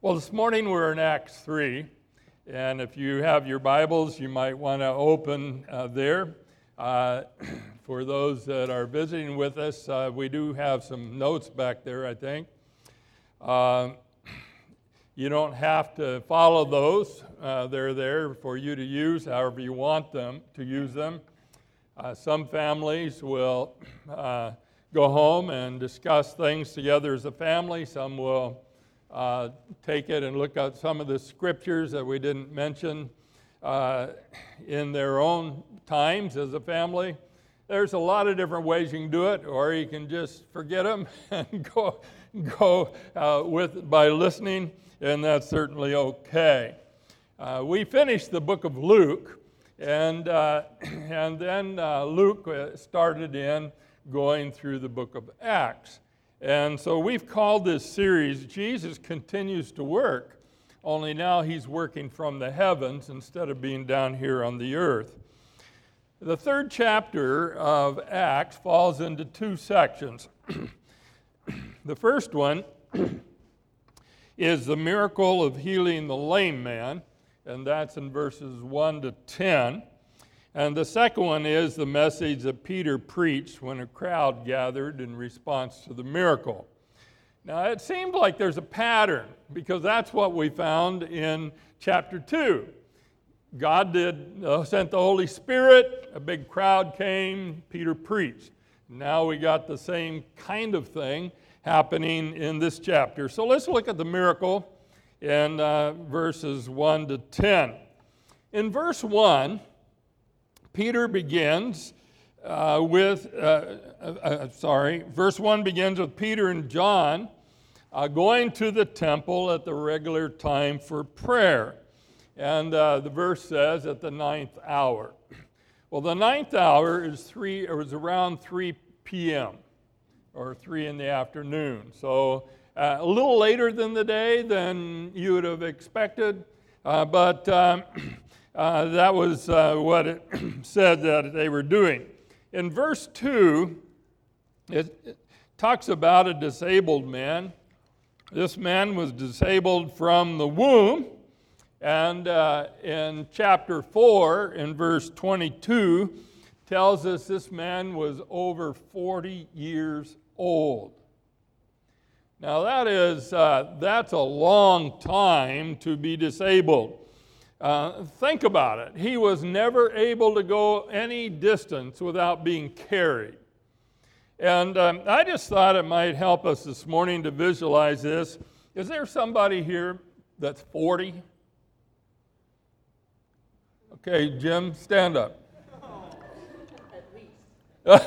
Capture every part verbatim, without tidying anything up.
Well, this morning we're in Acts three, and if you have your Bibles, you might want to open uh, there. Uh, for those that are visiting with us, uh, we do have some notes back there, I think. Uh, you don't have to follow those. Uh, they're there for you to use however you want them to use them. Uh, some families will uh, go home and discuss things together as a family. Some will Uh, take it and look at some of the scriptures that we didn't mention uh, in their own times as a family. There's a lot of different ways you can do it, or you can just forget them and go go uh, with by listening, and that's certainly okay. Uh, we finished the book of Luke, and uh, and then uh, Luke started in going through the book of Acts. And so we've called this series, Jesus Continues to Work, only now he's working from the heavens instead of being down here on the earth. The third chapter of Acts falls into two sections. The first one is the miracle of healing the lame man, and that's in verses one to ten. And the second one is the message that Peter preached when a crowd gathered in response to the miracle. Now, it seemed like there's a pattern, because that's what we found in chapter two. God did uh, sent the Holy Spirit, a big crowd came, Peter preached. Now we got the same kind of thing happening in this chapter. So let's look at the miracle in uh, verses one to ten. In verse one, Peter begins uh, with, uh, uh, uh, sorry, verse one begins with Peter and John uh, going to the temple at the regular time for prayer. And uh, the verse says at the ninth hour. Well, the ninth hour is three, it was around three p.m. or three in the afternoon. So uh, a little later than the day than you would have expected, uh, but um, Uh, that was uh, what it said that they were doing. In verse two, it, it talks about a disabled man. This man was disabled from the womb. And uh, in chapter four, in verse twenty-two, tells us this man was over forty years old. Now that is, uh, that's a long time to be disabled. Uh, think about it. He was never able to go any distance without being carried. And um, I just thought it might help us this morning to visualize this. Is there somebody here that's forty? Okay, Jim, stand up. At least.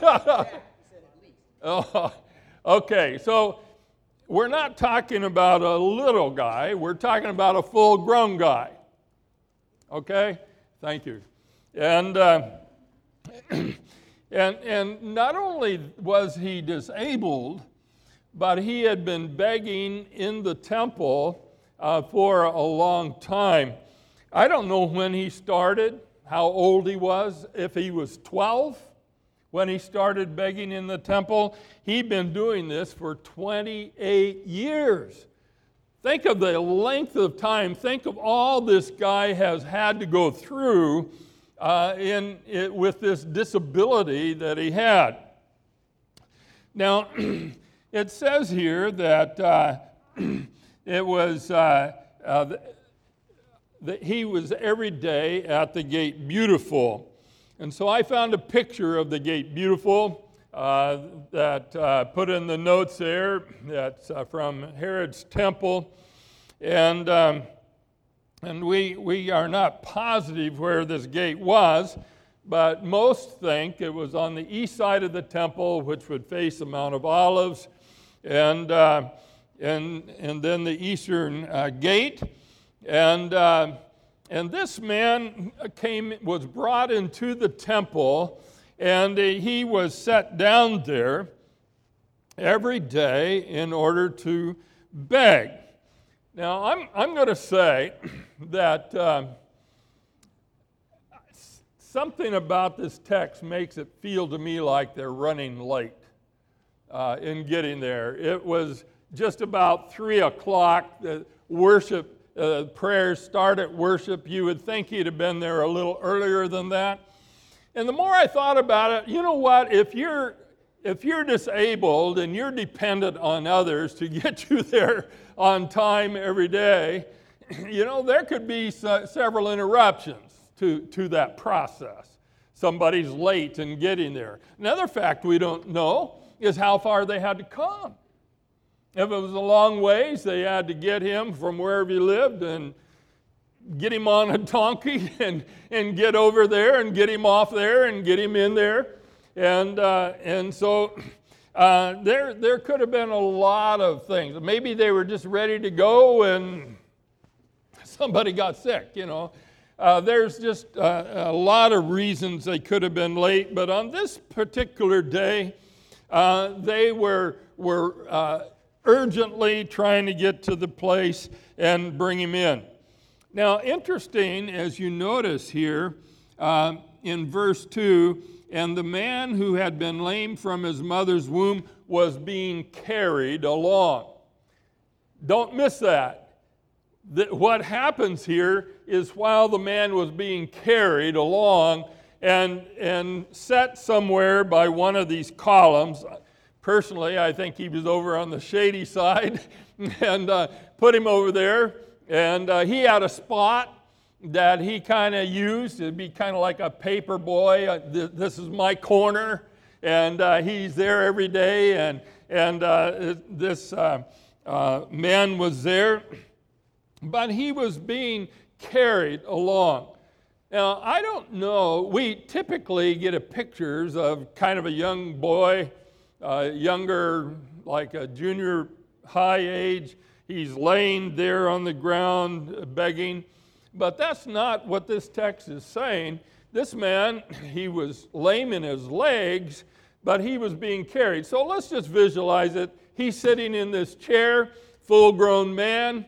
Oh, okay, so we're not talking about a little guy. We're talking about a full-grown guy. Okay, thank you. And, uh, and and not only was he disabled, but he had been begging in the temple uh, for a long time. I don't know when he started, how old he was, if he was twelve when he started begging in the temple. He'd been doing this for twenty-eight years. Think of the length of time. Think of all this guy has had to go through uh, in it, with this disability that he had. Now, it says here that uh, it was uh, uh, that he was every day at the Gate Beautiful, and so I found a picture of the Gate Beautiful uh, that uh, put in the notes there. That's uh, from Herod's temple. And um, and we we are not positive where this gate was, but most think it was on the east side of the temple, which would face the Mount of Olives, and uh, and and then the eastern uh, gate. And uh, and this man came was brought into the temple, and he was set down there every day in order to beg. Now, I'm, I'm going to say that uh, something about this text makes it feel to me like they're running late uh, in getting there. It was just about three o'clock worship, uh, prayers start at worship. You would think he'd have been there a little earlier than that. And the more I thought about it, you know what? If you're if you're disabled and you're dependent on others to get you there on time every day, you know, there could be se- several interruptions to, to that process. Somebody's late in getting there. Another fact we don't know is how far they had to come. If it was a long ways, they had to get him from wherever he lived and get him on a donkey and, and get over there and get him off there and get him in there. And uh, and so uh, there there could have been a lot of things. Maybe they were just ready to go and somebody got sick, you know. Uh, there's just uh, a lot of reasons they could have been late. But on this particular day, uh, they were, were uh, urgently trying to get to the place and bring him in. Now, interesting, as you notice here uh, in verse two, and the man who had been lame from his mother's womb was being carried along. Don't miss that. That what happens here is while the man was being carried along and, and set somewhere by one of these columns, personally, I think he was over on the shady side, and uh, put him over there, and uh, he had a spot that he kind of used. It'd be kind of like a paper boy. Uh, th- this is my corner, and uh, he's there every day, and, and uh, this uh, uh, man was there, but he was being carried along. Now, I don't know, we typically get a pictures of kind of a young boy, uh, younger, like a junior high age. He's laying there on the ground begging. But that's not what this text is saying. This man, he was lame in his legs, but he was being carried. So let's just visualize it. He's sitting in this chair, full-grown man.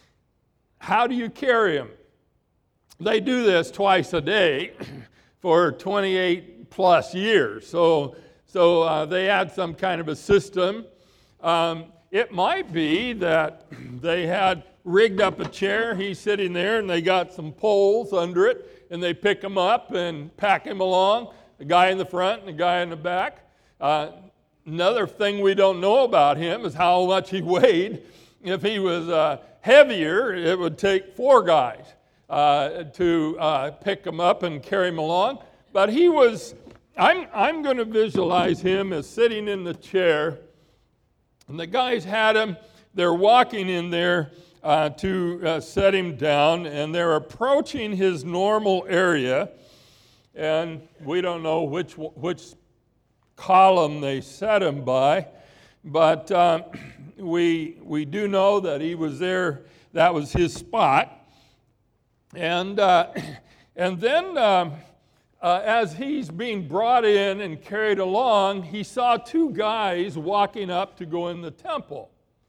How do you carry him? They do this twice a day for twenty-eight plus years. So, so uh, they had some kind of a system. Um, it might be that they had rigged up a chair, he's sitting there, and they got some poles under it, and they pick him up and pack him along, the guy in the front and the guy in the back. Uh, another thing we don't know about him is how much he weighed. If he was uh, heavier, it would take four guys uh, to uh, pick him up and carry him along. But he was, I'm, I'm going to visualize him as sitting in the chair, and the guys had him, they're walking in there, Uh, to uh, set him down, and they're approaching his normal area, and we don't know which which column they set him by, but um, we we do know that he was there. That was his spot, and uh, and then um, uh, as he's being brought in and carried along, he saw two guys walking up to go in the temple.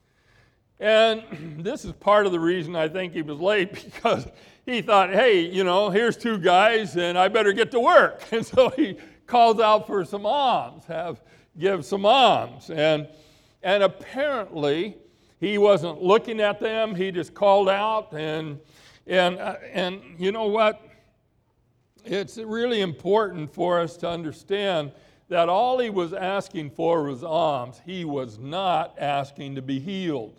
And this is part of the reason I think he was late, because he thought, hey, you know, here's two guys, and I better get to work. And so he calls out for some alms, have give some alms. And, and apparently, he wasn't looking at them. He just called out. And, and, uh, and you know what? It's really important for us to understand that all he was asking for was alms. He was not asking to be healed.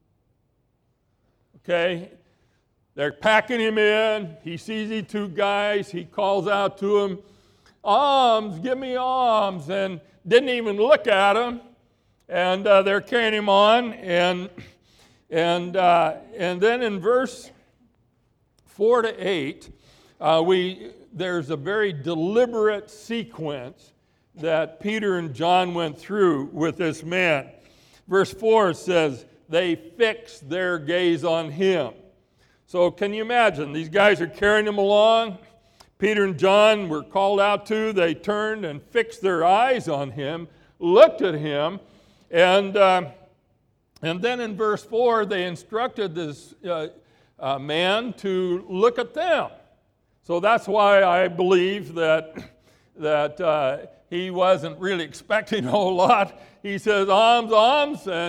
Okay, they're packing him in. He sees these two guys. He calls out to them, alms, give me alms, and didn't even look at them. And uh, they're carrying him on. And and uh, and then in verse four to eight, uh, we there's a very deliberate sequence that Peter and John went through with this man. Verse four says, they fixed their gaze on him. So can you imagine? These guys are carrying him along. Peter and John were called out to. They turned and fixed their eyes on him, looked at him, and, uh, and then in verse four, they instructed this uh, uh, man to look at them. So that's why I believe that, that uh, he wasn't really expecting a whole lot. He says, alms, alms, and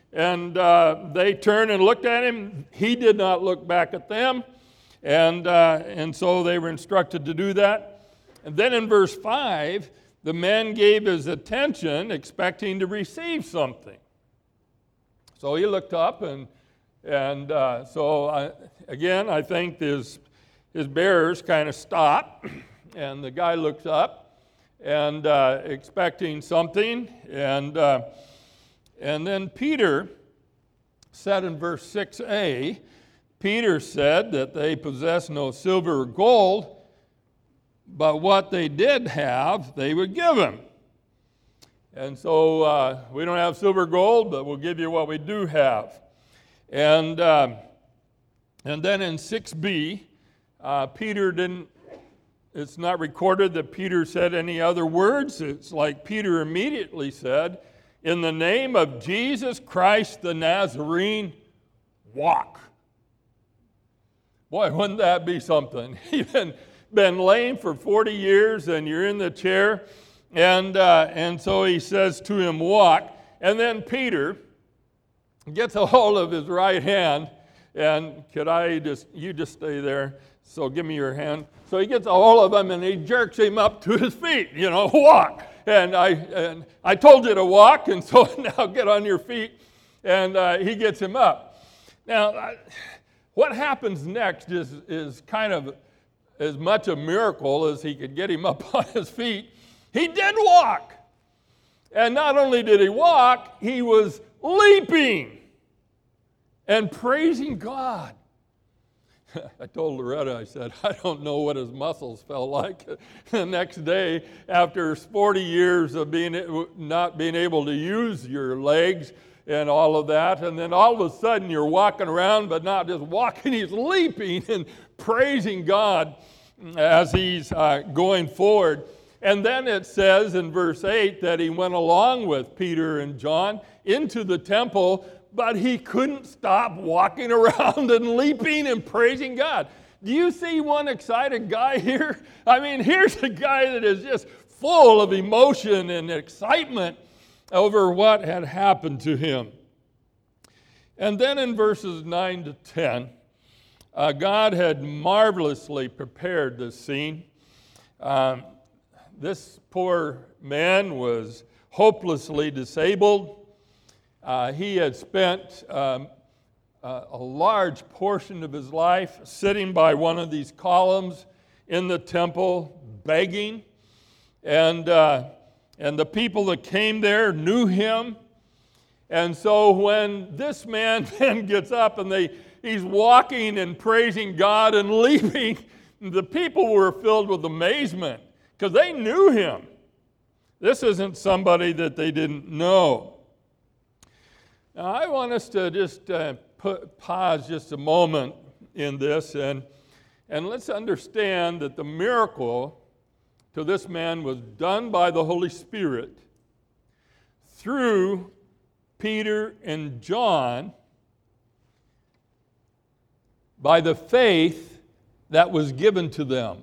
and uh, they turned and looked at him. He did not look back at them, and, uh, and so they were instructed to do that. And then in verse five, the man gave his attention, expecting to receive something. So he looked up, and, and uh, so I, again, I think his, his bearers kind of stopped, and the guy looked up, and uh, expecting something, and uh, and then Peter said in verse six a, Peter said that they possessed no silver or gold, but what they did have, they would give him. And so uh, we don't have silver or gold, but we'll give you what we do have. And uh, and then in six b, uh, Peter didn't, it's not recorded that Peter said any other words. It's like Peter immediately said, "In the name of Jesus Christ the Nazarene, walk." Boy, wouldn't that be something? You've been, been lame for forty years and you're in the chair. And, uh, and so he says to him, walk. And then Peter gets a hold of his right hand. And could I just, you just stay there. So give me your hand. So he gets a hold of him and he jerks him up to his feet. You know, walk. And I, and I told you to walk, and so now get on your feet. And uh, he gets him up. Now, I, what happens next is, is kind of as much a miracle as he could get him up on his feet. He did walk. And not only did he walk, he was leaping and praising God. I told Loretta, I said, I don't know what his muscles felt like the next day after forty years of being not being able to use your legs and all of that. And then all of a sudden you're walking around, but not just walking, he's leaping and praising God as he's uh, going forward. And then it says in verse eight that he went along with Peter and John into the temple, but he couldn't stop walking around and leaping and praising God. Do you see one excited guy here? I mean, here's a guy that is just full of emotion and excitement over what had happened to him. And then in verses nine to ten, uh, God had marvelously prepared this scene. Um, this poor man was hopelessly disabled. Uh, he had spent um, uh, a large portion of his life sitting by one of these columns in the temple begging. And, uh, and the people that came there knew him. And so when this man then gets up and they, he's walking and praising God and leaping, the people were filled with amazement because they knew him. This isn't somebody that they didn't know. Now, I want us to just uh, put, pause just a moment in this, and, and let's understand that the miracle to this man was done by the Holy Spirit through Peter and John by the faith that was given to them.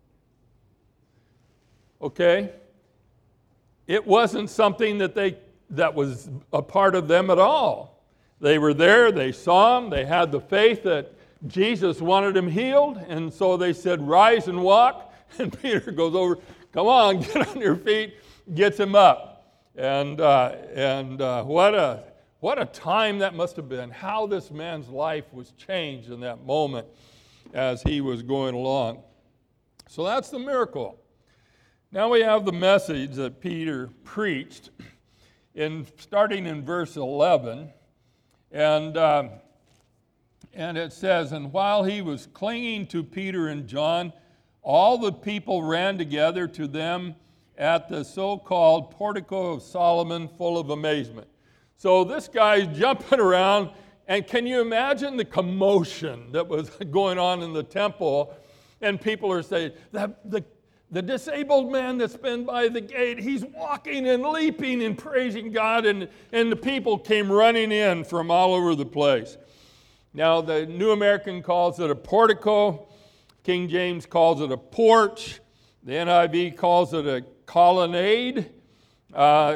Okay? It wasn't something that they that was a part of them at all. They were there, they saw him, they had the faith that Jesus wanted him healed, and so they said, rise and walk. And Peter goes over, come on, get on your feet, gets him up. And uh, and uh, what a what a time that must have been. How this man's life was changed in that moment as he was going along. So that's the miracle. Now we have the message that Peter preached, in starting in verse eleven, and uh, and it says, and while he was clinging to Peter and John, all the people ran together to them at the so-called Portico of Solomon, full of amazement. So this guy's jumping around, and can you imagine the commotion that was going on in the temple? And people are saying, the, the, the disabled man that's been by the gate, he's walking and leaping and praising God, and, and the people came running in from all over the place. Now, the New American calls it a portico. King James calls it a porch. The N I V calls it a colonnade. Uh,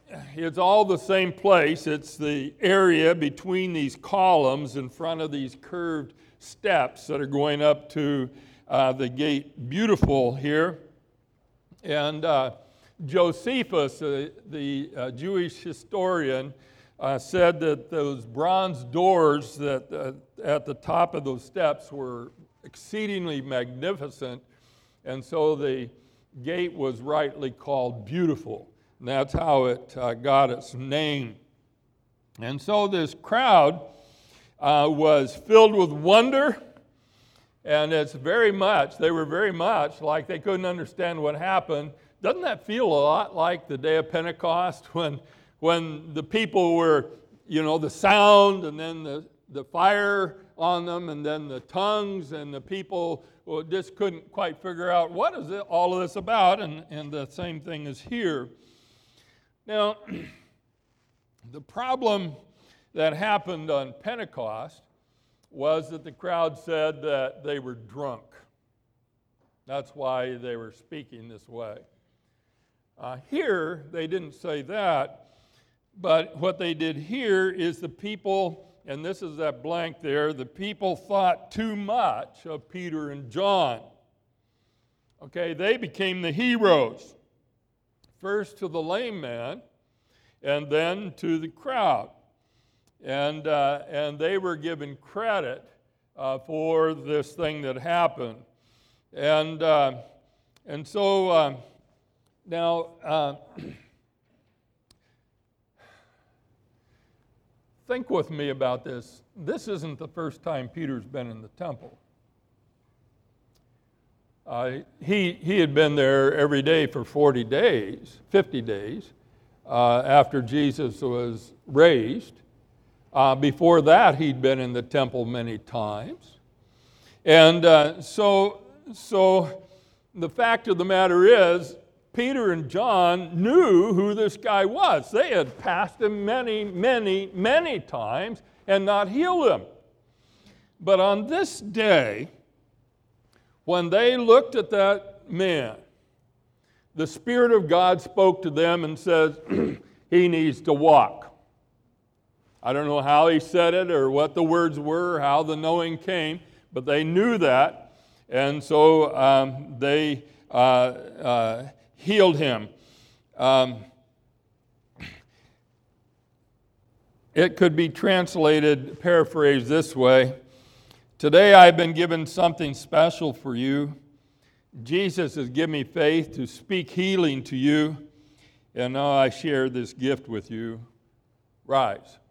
it's all the same place. It's the area between these columns in front of these curved steps that are going up to uh, the gate. Beautiful here. And uh, Josephus, uh, the uh, Jewish historian, uh, said that those bronze doors that uh, at the top of those steps were exceedingly magnificent, and so the gate was rightly called Beautiful. And that's how it uh, got its name. And so this crowd uh, was filled with wonder, and it's very much, they were very much like they couldn't understand what happened. Doesn't that feel a lot like the day of Pentecost when, when the people were, you know, the sound and then the, the fire on them and then the tongues, and the people well, just couldn't quite figure out what is it, all of this about, and, and the same thing is here. Now, the problem that happened on Pentecost was that the crowd said that they were drunk. That's why they were speaking this way. Uh, here, they didn't say that, but what they did here is the people, and this is that blank there, the people thought too much of Peter and John. Okay, they became the heroes. First to the lame man, and then to the crowd. And, uh, and they were given credit uh, for this thing that happened. And, uh, and so uh, now, uh, think with me about this. This isn't the first time Peter's been in the temple. Uh, he, he had been there every day for forty days, fifty days, uh, after Jesus was raised. Uh, before that, he'd been in the temple many times. And uh, so, so the fact of the matter is, Peter and John knew who this guy was. They had passed him many, many, many times and not healed him. But on this day, when they looked at that man, the Spirit of God spoke to them and says, he needs to walk. I don't know how he said it or what the words were, how the knowing came, but they knew that. And so um, they uh, uh, healed him. Um, it could be translated, paraphrased this way. Today I've been given something special for you. Jesus has given me faith to speak healing to you, and now I share this gift with you. Rise.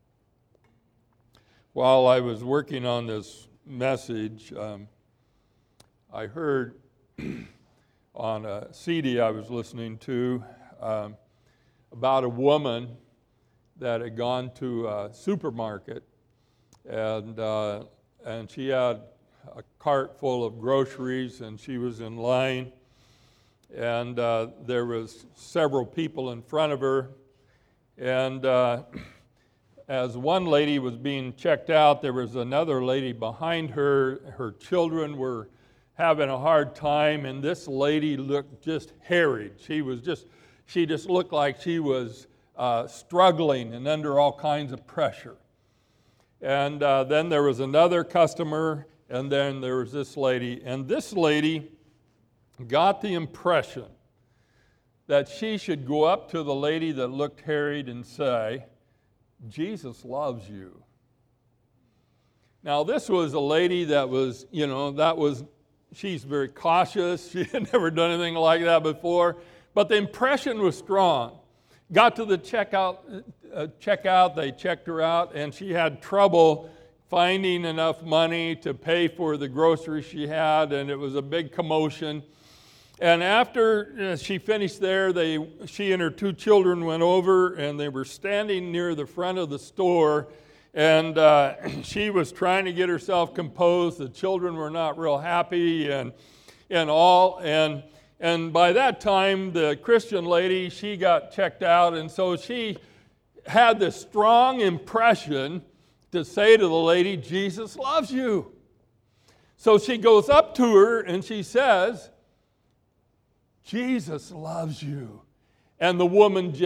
While I was working on this message, um, I heard on a C D I was listening to um, about a woman that had gone to a supermarket, and uh, and she had a cart full of groceries, and she was in line, and uh, there was several people in front of her, and uh, as one lady was being checked out, there was another lady behind her. Her children were having a hard time, and this lady looked just harried. She was just, she just looked like she was uh, struggling and under all kinds of pressure. And uh, then there was another customer, and then there was this lady. And this lady got the impression that she should go up to the lady that looked harried and say, Jesus loves you. Now, this was a lady that was, you know, that was, she's very cautious. She had never done anything like that before. But the impression was strong. Got to the checkout, uh, checkout, they checked her out, and she had trouble finding enough money to pay for the groceries she had, and it was a big commotion. And after uh, she finished there, they, she and her two children went over, and they were standing near the front of the store, and uh, she was trying to get herself composed. The children were not real happy and, and all, and And by that time, the Christian lady, she got checked out, and so she had this strong impression to say to the lady, Jesus loves you. So she goes up to her and she says, Jesus loves you. And the woman just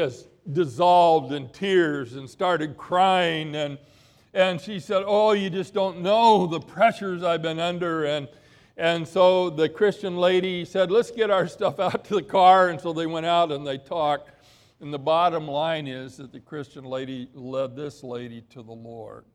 dissolved in tears and started crying. And, and she said, oh, you just don't know the pressures I've been under. And, and so the Christian lady said, let's get our stuff out to the car. And so they went out and they talked. And the bottom line is that the Christian lady led this lady to the Lord.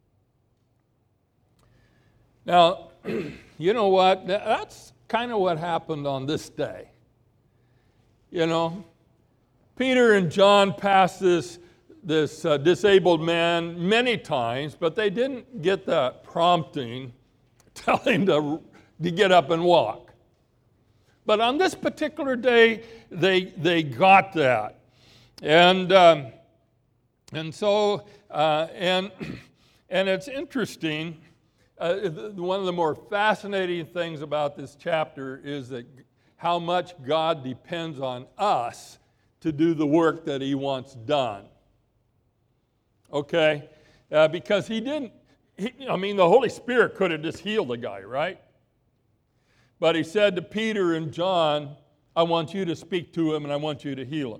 Now, you know what? That's kind of what happened on this day. You know, Peter and John passed this, this uh, disabled man many times, but they didn't get that prompting, tell him to, to get up and walk. But on this particular day, they, they got that. And, um, and so, uh, and, and it's interesting. Uh, one of the more fascinating things about this chapter is that how much God depends on us to do the work that he wants done. Okay? Uh, because he didn't, he, I mean, the Holy Spirit could have just healed the guy, right? But he said to Peter and John, I want you to speak to him and I want you to heal him.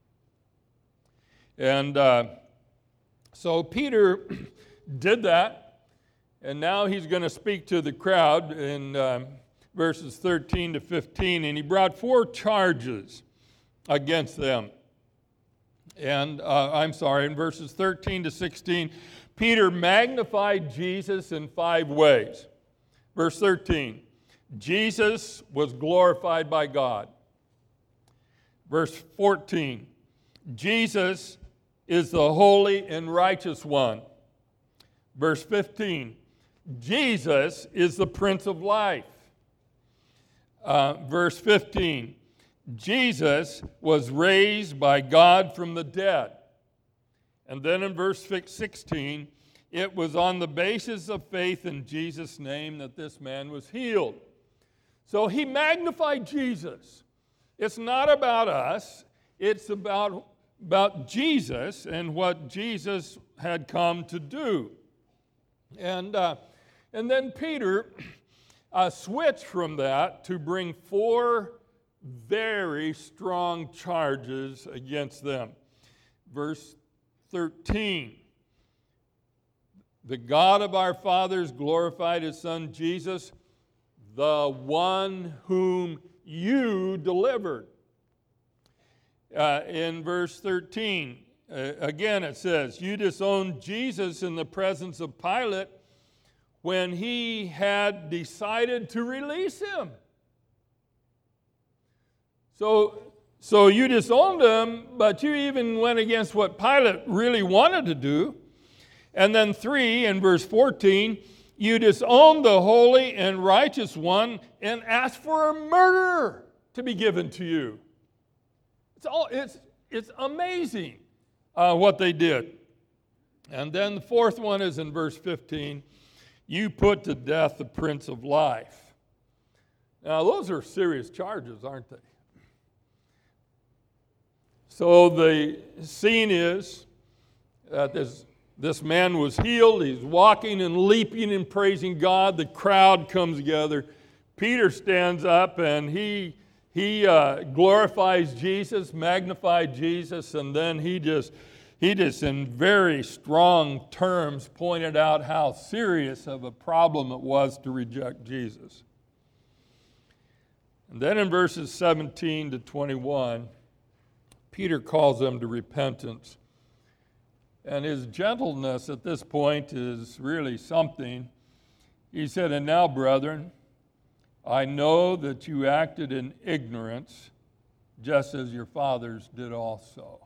And uh, so Peter did that. And now he's going to speak to the crowd in um, verses thirteen to fifteen. And he brought four charges against them. And uh, I'm sorry, in verses thirteen to sixteen, Peter magnified Jesus in five ways. Verse thirteen, Jesus was glorified by God. Verse fourteen, Jesus is the holy and righteous one. Verse fifteen, Jesus is the Prince of Life. Uh, verse fifteen, Jesus was raised by God from the dead. And then in verse sixteen, it was on the basis of faith in Jesus' name that this man was healed. So he magnified Jesus. It's not about us. It's about, about Jesus and what Jesus had come to do. And, uh, and then Peter uh, switched from that to bring four very strong charges against them. Verse thirteen, the God of our fathers glorified his Son Jesus, the one whom you delivered. Uh, in verse thirteen, uh, again it says, you disowned Jesus in the presence of Pilate when he had decided to release him. So, so you disowned him, but you even went against what Pilate really wanted to do. And then three, in verse fourteen, you disowned the holy and righteous one and asked for a murderer to be given to you. It's, all, it's, it's amazing uh, what they did. And then the fourth one is in verse fifteen, you put to death the Prince of Life. Now, those are serious charges, aren't they? So the scene is that this, this man was healed. He's walking and leaping and praising God. The crowd comes together. Peter stands up and he, he uh, glorifies Jesus, magnifies Jesus, and then he just, he just in very strong terms pointed out how serious of a problem it was to reject Jesus. And then in verses seventeen to twenty-one, Peter calls them to repentance. And his gentleness at this point is really something. He said, and now, brethren, I know that you acted in ignorance, just as your fathers did also.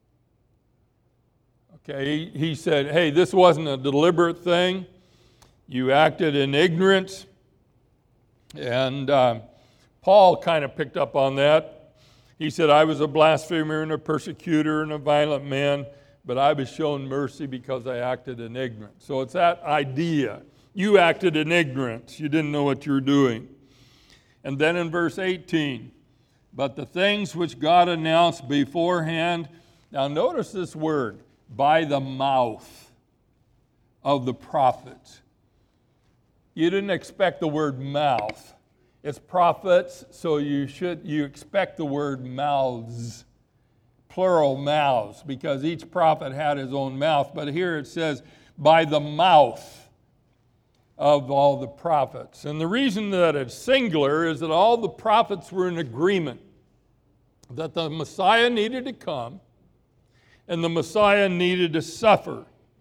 Okay, he, he said, hey, this wasn't a deliberate thing. You acted in ignorance. And uh, Paul kind of picked up on that. He said, I was a blasphemer and a persecutor and a violent man, but I was shown mercy because I acted in ignorance. So it's that idea. You acted in ignorance. You didn't know what you were doing. And then in verse eighteen, but the things which God announced beforehand, now notice this word, by the mouth of the prophets. You didn't expect the word mouth. It's prophets, so you should you expect the word mouths, plural mouths because each prophet had his own mouth. But here it says, by the mouth of all the prophets. And the reason that it's singular is that all the prophets were in agreement that the Messiah needed to come and the Messiah needed to suffer.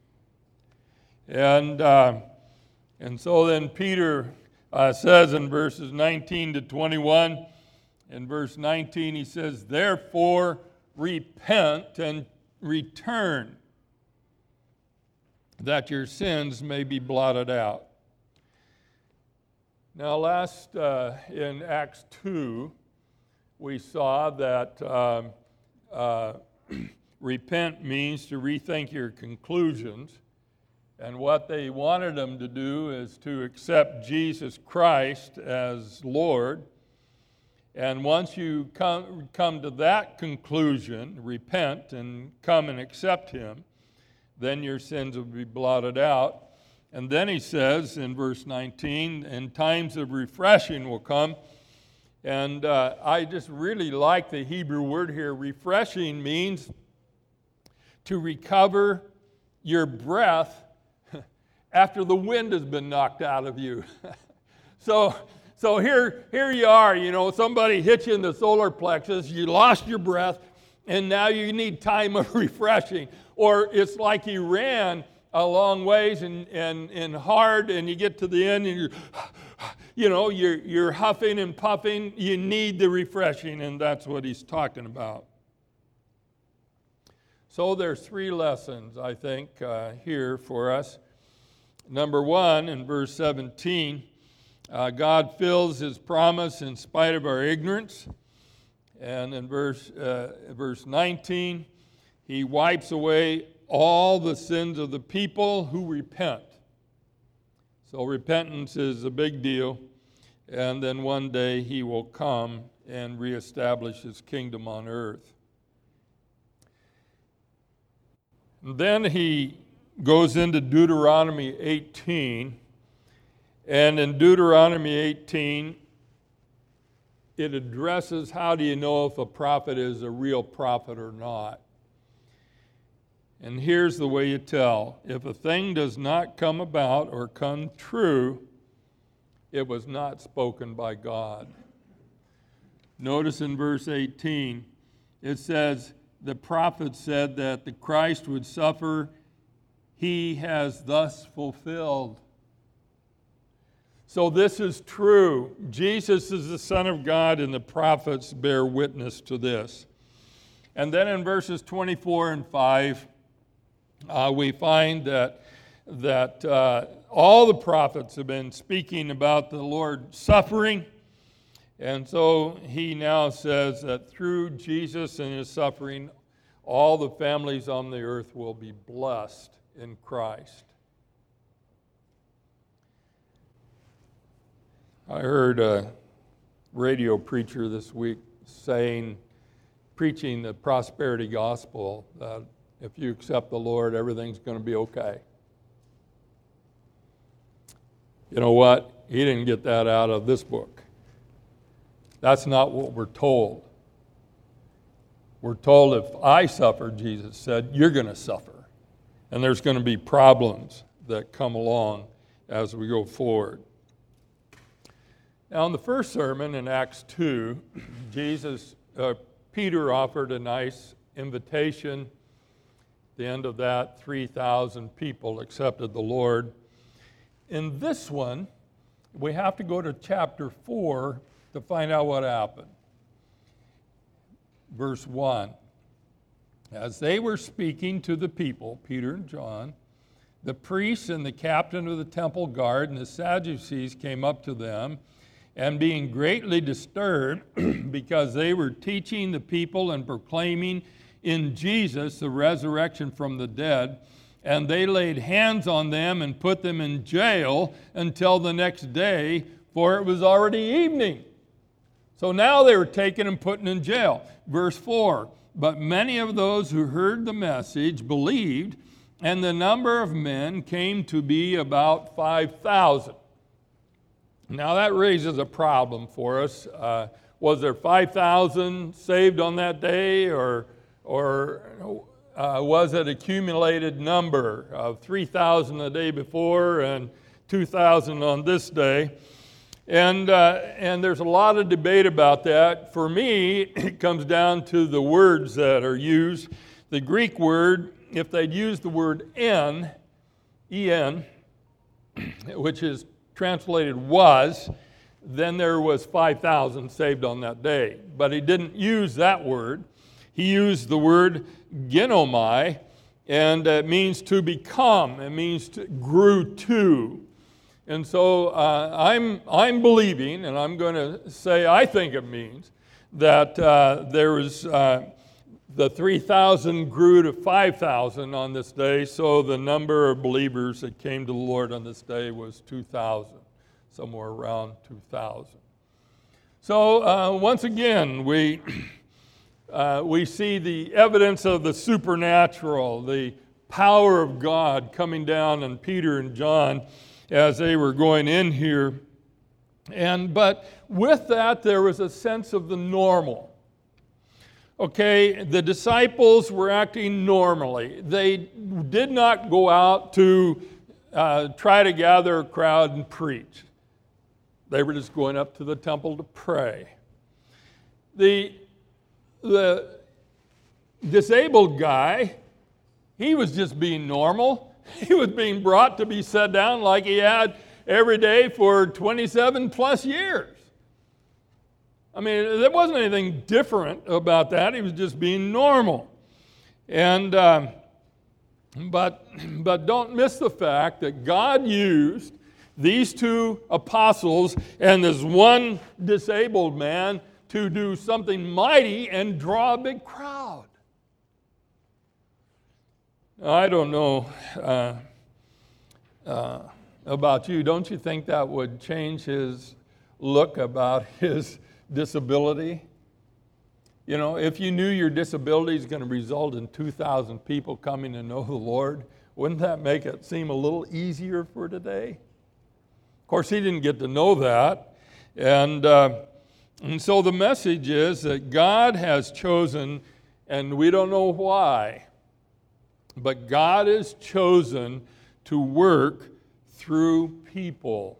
And, uh, and so then Peter uh, says in verses nineteen to twenty-one, in verse nineteen he says, therefore repent and return, that your sins may be blotted out. Now last uh, in Acts two, we saw that um, uh, repent means to rethink your conclusions. And what they wanted them to do is to accept Jesus Christ as Lord. And once you come, come to that conclusion, repent and come and accept Him, then your sins will be blotted out. And then he says in verse nineteen, and times of refreshing will come. And uh, I just really like the Hebrew word here. Refreshing means to recover your breath after the wind has been knocked out of you. so so here, here you are, you know, somebody hit you in the solar plexus, you lost your breath, and now you need time of refreshing. Or it's like you ran a long ways and, and, and hard, and you get to the end and you're, you know, you're, you're huffing and puffing. You need the refreshing, and that's what he's talking about. So there's three lessons, I think, uh, here for us. Number one, in verse seventeen, uh, God fills His promise in spite of our ignorance. And in verse, uh, verse nineteen, He wipes away all the sins of the people who repent. So repentance is a big deal. And then one day He will come and reestablish His kingdom on earth. And then He goes into Deuteronomy eighteen, and in Deuteronomy eighteen, it addresses how do you know if a prophet is a real prophet or not. And here's the way you tell. If a thing does not come about or come true, it was not spoken by God. Notice in verse eighteen, it says, the prophet said that the Christ would suffer. He has thus fulfilled. So this is true. Jesus is the Son of God, and the prophets bear witness to this. And then in verses twenty-four and five, uh, we find that, that uh, all the prophets have been speaking about the Lord suffering. And so he now says that through Jesus and His suffering, all the families on the earth will be blessed in Christ. I heard a radio preacher this week saying, preaching the prosperity gospel, that if you accept the Lord, everything's going to be okay. You know what? He didn't get that out of this book. That's not what we're told. We're told if I suffer, Jesus said, you're going to suffer. And there's going to be problems that come along as we go forward. Now, in the first sermon in Acts two, Jesus, uh, Peter offered a nice invitation. At the end of that, three thousand people accepted the Lord. In this one, we have to go to chapter four to find out what happened. Verse one. As they were speaking to the people, Peter and John, the priests and the captain of the temple guard and the Sadducees came up to them, and being greatly disturbed because they were teaching the people and proclaiming in Jesus the resurrection from the dead, and they laid hands on them and put them in jail until the next day, for it was already evening. So now they were taken and put in jail. Verse four. But many of those who heard the message believed, and the number of men came to be about five thousand. Now that raises a problem for us. Uh, was there five thousand saved on that day, or, or uh, was it accumulated number of three thousand the day before and two thousand on this day? And, uh, and there's a lot of debate about that. For me, it comes down to the words that are used. The Greek word, if they'd used the word en, en, which is translated was, then there was five thousand saved on that day. But he didn't use that word. He used the word genomai, and it means to become. It means to, grew to. And so uh, I'm, I'm believing, and I'm going to say I think it means, that uh, there was, uh, the three thousand grew to five thousand on this day, so the number of believers that came to the Lord on this day was two thousand, somewhere around two thousand. So uh, once again, we, uh, we see the evidence of the supernatural, the power of God coming down on Peter and John as they were going in here. And but with that, there was a sense of the normal. Okay, the disciples were acting normally. They did not go out to uh, try to gather a crowd and preach. They were just going up to the temple to pray. The, the disabled guy, he was just being normal. He was being brought to be set down like he had every day for twenty-seven plus years. I mean, there wasn't anything different about that. He was just being normal. And um, but but don't miss the fact that God used these two apostles and this one disabled man to do something mighty and draw a big crowd. I don't know uh, uh, about you. Don't you think that would change his look about his disability? You know, if you knew your disability is going to result in two thousand people coming to know the Lord, wouldn't that make it seem a little easier for today? Of course, he didn't get to know that. And, uh, and so the message is that God has chosen, and we don't know why, but God has chosen to work through people.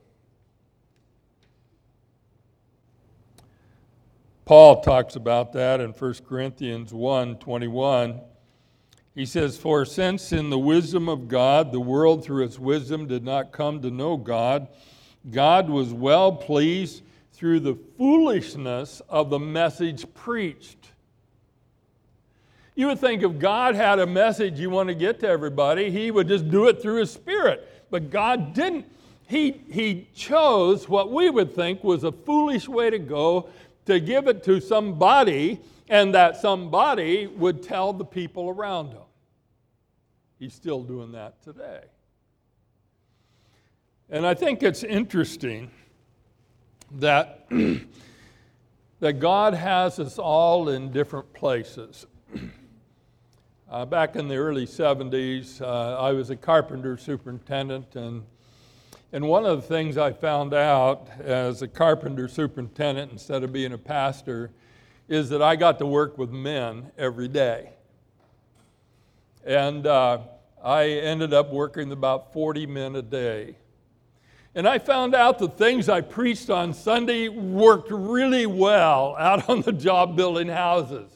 Paul talks about that in First Corinthians one twenty-one. He says, "For since in the wisdom of God, the world through its wisdom did not come to know God, God was well pleased through the foolishness of the message preached." You would think if God had a message you want to get to everybody, he would just do it through his Spirit. But God didn't. He, he chose what we would think was a foolish way to go, to give it to somebody, and that somebody would tell the people around him. He's still doing that today. And I think it's interesting that, that God has us all in different places. Uh, back in the early seventies, uh, I was a carpenter superintendent, and, and one of the things I found out as a carpenter superintendent, instead of being a pastor, is that I got to work with men every day. And uh, I ended up working with about forty men a day. And I found out the things I preached on Sunday worked really well out on the job building houses.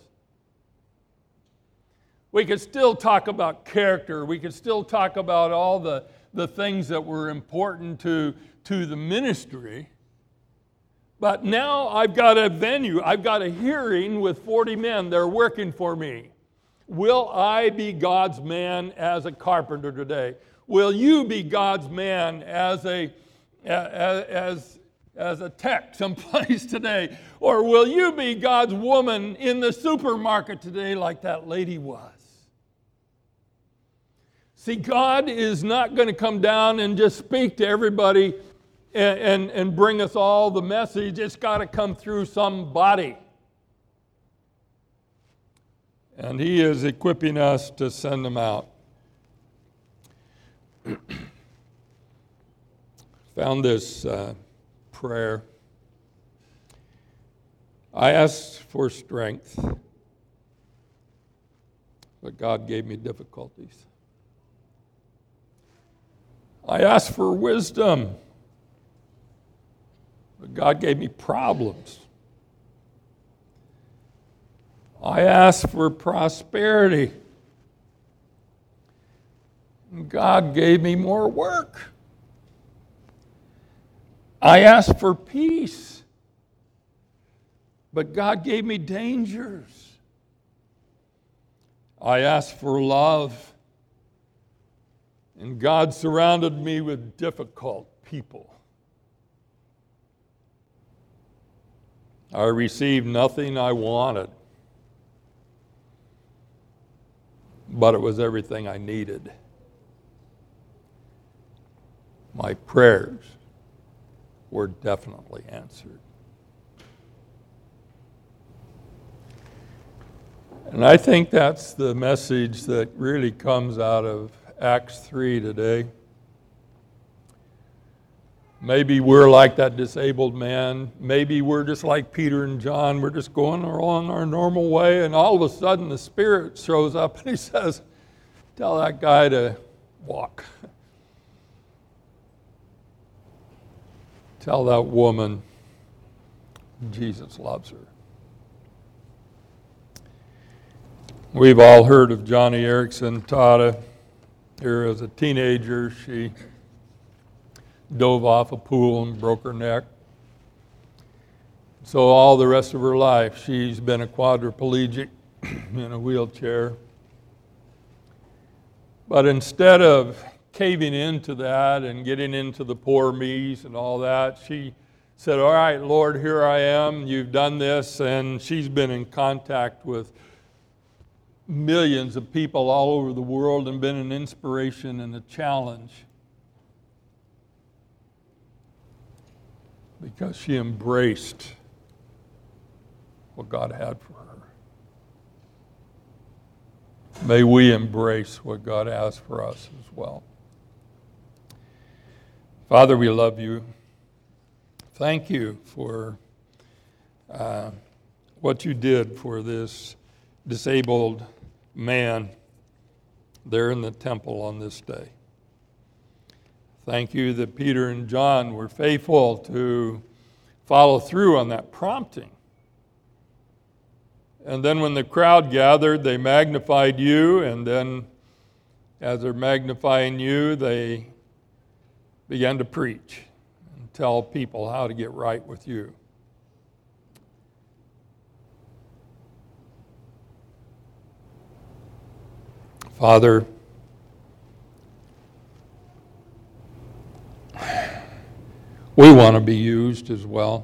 We could still talk about character. We could still talk about all the, the things that were important to, to the ministry. But now I've got a venue. I've got a hearing with forty men. They're working for me. Will I be God's man as a carpenter today? Will you be God's man as a, as, as a tech someplace today? Or will you be God's woman in the supermarket today like that lady was? See, God is not going to come down and just speak to everybody and, and, and bring us all the message. It's got to come through somebody. And he is equipping us to send them out. Found this uh, prayer. I ask for strength but God gave me difficulties. I asked for wisdom, but God gave me problems. I asked for prosperity, and God gave me more work. I asked for peace, but God gave me dangers. I asked for love, and God surrounded me with difficult people. I received nothing I wanted, but it was everything I needed. My prayers were definitely answered. And I think that's the message that really comes out of Acts three today. Maybe we're like that disabled man. Maybe we're just like Peter and John. We're just going along our normal way, and all of a sudden the Spirit shows up and he says, tell that guy to walk. Tell that woman Jesus loves her. We've all heard of Johnny Erickson Tada. Here as a teenager, she dove off a pool and broke her neck. So all the rest of her life, she's been a quadriplegic in a wheelchair. But instead of caving into that and getting into the poor me's and all that, she said, all right, Lord, here I am. You've done this. And she's been in contact with millions of people all over the world and been an inspiration and a challenge because she embraced what God had for her. May we embrace what God has for us as well. Father, we love you. Thank you for uh, what you did for this disabled man there in the temple on this day. Thank you that Peter and John were faithful to follow through on that prompting. And then when the crowd gathered, they magnified you, and then as they're magnifying you, they began to preach and tell people how to get right with you. Father, we want to be used as well.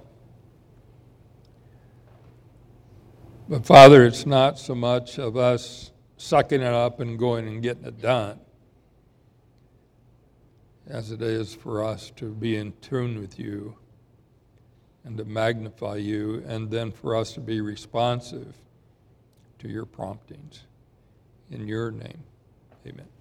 But Father, it's not so much of us sucking it up and going and getting it done as it is for us to be in tune with you and to magnify you, and then for us to be responsive to your promptings. In your name, amen.